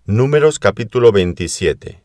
Números capítulo 27.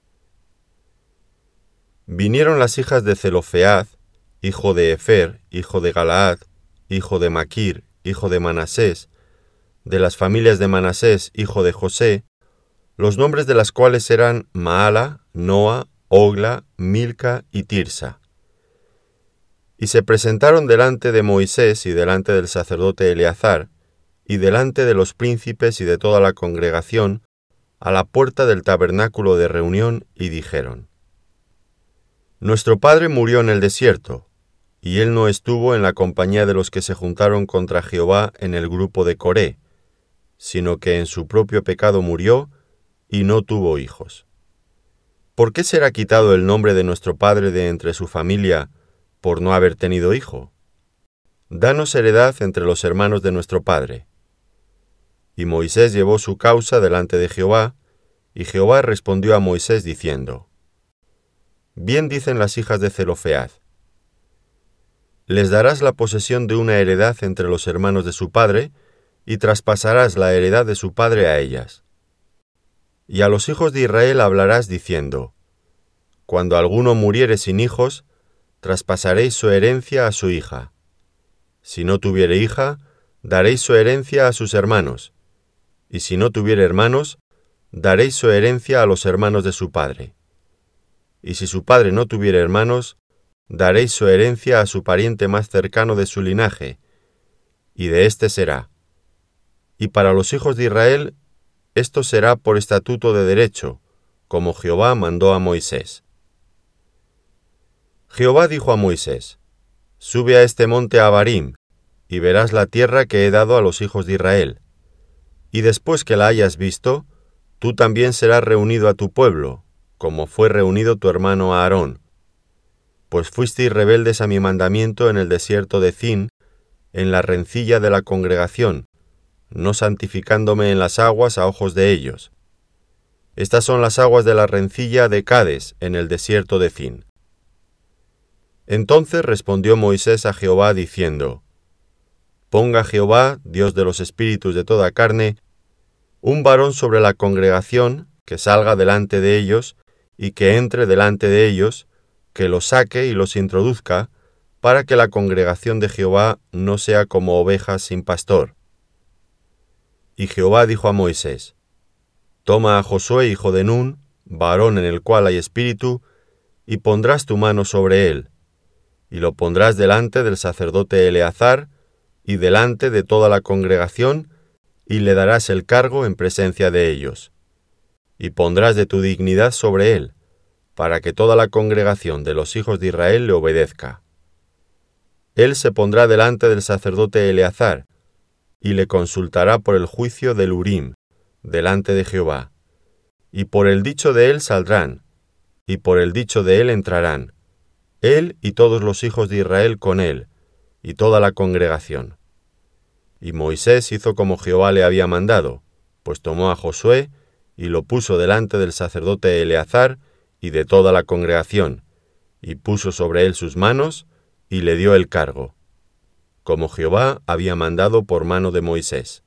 Vinieron las hijas de Zelofead, hijo de Efer, hijo de Galaad, hijo de Maquir, hijo de Manasés, de las familias de Manasés, hijo de José, los nombres de las cuales eran Maala, Noa, Ogla, Milca y Tirsa. Y se presentaron delante de Moisés y delante del sacerdote Eleazar, y delante de los príncipes y de toda la congregación, a la puerta del tabernáculo de reunión, y dijeron: Nuestro padre murió en el desierto, y él no estuvo en la compañía de los que se juntaron contra Jehová en el grupo de Coré, sino que en su propio pecado murió, y no tuvo hijos. ¿Por qué será quitado el nombre de nuestro padre de entre su familia, por no haber tenido hijo? Danos heredad entre los hermanos de nuestro padre. Y Moisés llevó su causa delante de Jehová, y Jehová respondió a Moisés diciendo: Bien dicen las hijas de Zelofead. Les darás la posesión de una heredad entre los hermanos de su padre, y traspasarás la heredad de su padre a ellas. Y a los hijos de Israel hablarás diciendo: Cuando alguno muriere sin hijos, traspasaréis su herencia a su hija. Si no tuviere hija, daréis su herencia a sus hermanos, y si no tuviere hermanos, daréis su herencia a los hermanos de su padre. Y si su padre no tuviere hermanos, daréis su herencia a su pariente más cercano de su linaje, y de éste será. Y para los hijos de Israel, esto será por estatuto de derecho, como Jehová mandó a Moisés. Jehová dijo a Moisés: Sube a este monte Abarim, y verás la tierra que he dado a los hijos de Israel. Y después que la hayas visto, tú también serás reunido a tu pueblo, como fue reunido tu hermano Aarón. Pues fuisteis rebeldes a mi mandamiento en el desierto de Zin, en la rencilla de la congregación, no santificándome en las aguas a ojos de ellos. Estas son las aguas de la rencilla de Cades, en el desierto de Zin. Entonces respondió Moisés a Jehová diciendo: Ponga Jehová, Dios de los espíritus de toda carne, un varón sobre la congregación, que salga delante de ellos, y que entre delante de ellos, que los saque y los introduzca, para que la congregación de Jehová no sea como ovejas sin pastor. Y Jehová dijo a Moisés: Toma a Josué hijo de Nun, varón en el cual hay espíritu, y pondrás tu mano sobre él, y lo pondrás delante del sacerdote Eleazar, y delante de toda la congregación, y le darás el cargo en presencia de ellos. Y pondrás de tu dignidad sobre él, para que toda la congregación de los hijos de Israel le obedezca. Él se pondrá delante del sacerdote Eleazar, y le consultará por el juicio del Urim, delante de Jehová. Y por el dicho de él saldrán, y por el dicho de él entrarán, él y todos los hijos de Israel con él, y toda la congregación. Y Moisés hizo como Jehová le había mandado, pues tomó a Josué, y lo puso delante del sacerdote Eleazar y de toda la congregación, y puso sobre él sus manos, y le dio el cargo, como Jehová había mandado por mano de Moisés.